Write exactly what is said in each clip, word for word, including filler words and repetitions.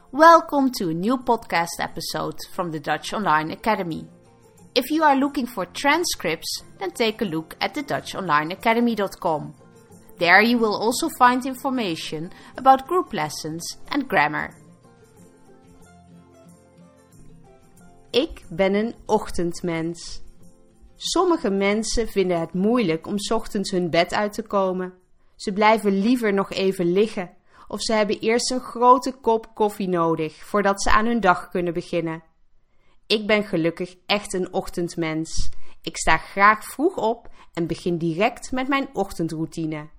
Welcome to a new podcast episode from the Dutch Online Academy. If you are looking for transcripts, then take a look at the dutch online academy dot com. There you will also find information about group lessons and grammar. Ik ben een ochtendmens. Sommige mensen vinden het moeilijk om 's ochtends hun bed uit te komen. Ze blijven liever nog even liggen of ze hebben eerst een grote kop koffie nodig voordat ze aan hun dag kunnen beginnen. Ik ben gelukkig echt een ochtendmens. Ik sta graag vroeg op en begin direct met mijn ochtendroutine.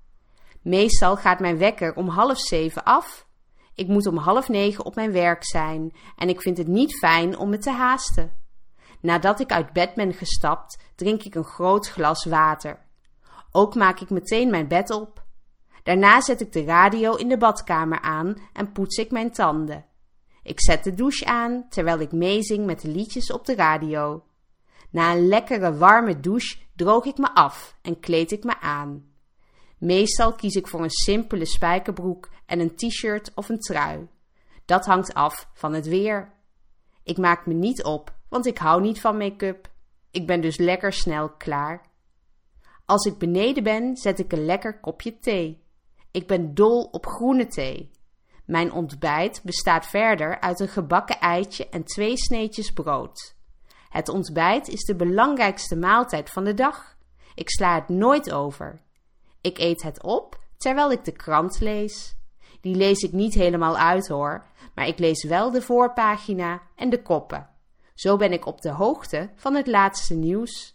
Meestal gaat mijn wekker om half zeven af. Ik moet om half negen op mijn werk zijn en ik vind het niet fijn om me te haasten. Nadat ik uit bed ben gestapt, drink ik een groot glas water. Ook maak ik meteen mijn bed op. Daarna zet ik de radio in de badkamer aan en poets ik mijn tanden. Ik zet de douche aan terwijl ik meezing met de liedjes op de radio. Na een lekkere warme douche droog ik me af en kleed ik me aan. Meestal kies ik voor een simpele spijkerbroek en een t-shirt of een trui. Dat hangt af van het weer. Ik maak me niet op, want ik hou niet van make-up. Ik ben dus lekker snel klaar. Als ik beneden ben, zet ik een lekker kopje thee. Ik ben dol op groene thee. Mijn ontbijt bestaat verder uit een gebakken eitje en twee sneetjes brood. Het ontbijt is de belangrijkste maaltijd van de dag. Ik sla het nooit over. Ik eet het op terwijl ik de krant lees. Die lees ik niet helemaal uit hoor, maar ik lees wel de voorpagina en de koppen. Zo ben ik op de hoogte van het laatste nieuws.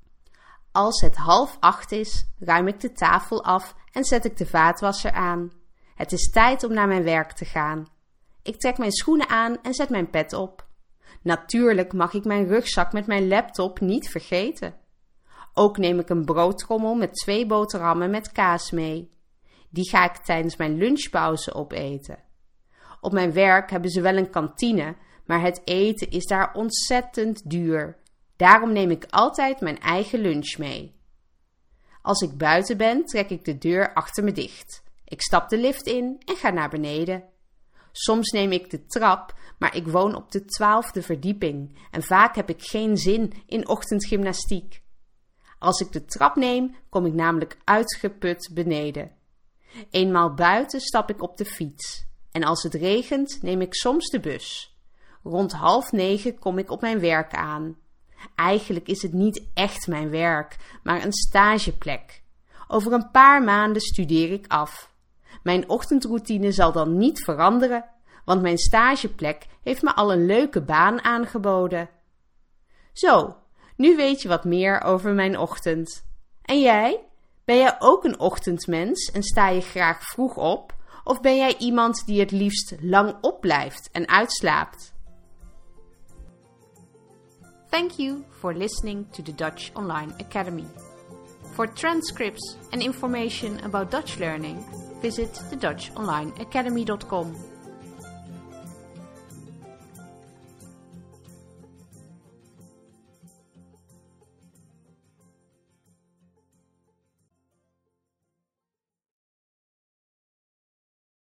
Als het half acht is, ruim ik de tafel af en zet ik de vaatwasser aan. Het is tijd om naar mijn werk te gaan. Ik trek mijn schoenen aan en zet mijn pet op. Natuurlijk mag ik mijn rugzak met mijn laptop niet vergeten. Ook neem ik een broodtrommel met twee boterhammen met kaas mee. Die ga ik tijdens mijn lunchpauze opeten. Op mijn werk hebben ze wel een kantine, maar het eten is daar ontzettend duur. Daarom neem ik altijd mijn eigen lunch mee. Als ik buiten ben, trek ik de deur achter me dicht. Ik stap de lift in en ga naar beneden. Soms neem ik de trap, maar ik woon op de twaalfde verdieping en vaak heb ik geen zin in ochtendgymnastiek. Als ik de trap neem, kom ik namelijk uitgeput beneden. Eenmaal buiten stap ik op de fiets en als het regent neem ik soms de bus. Rond half negen kom ik op mijn werk aan. Eigenlijk is het niet echt mijn werk, maar een stageplek. Over een paar maanden studeer ik af. Mijn ochtendroutine zal dan niet veranderen, want mijn stageplek heeft me al een leuke baan aangeboden. Zo, nu weet je wat meer over mijn ochtend. En jij? Ben jij ook een ochtendmens en sta je graag vroeg op? Of ben jij iemand die het liefst lang opblijft en uitslaapt? Thank you for listening to the Dutch Online Academy. For transcripts and information about Dutch learning, visit the dutch online academy dot com.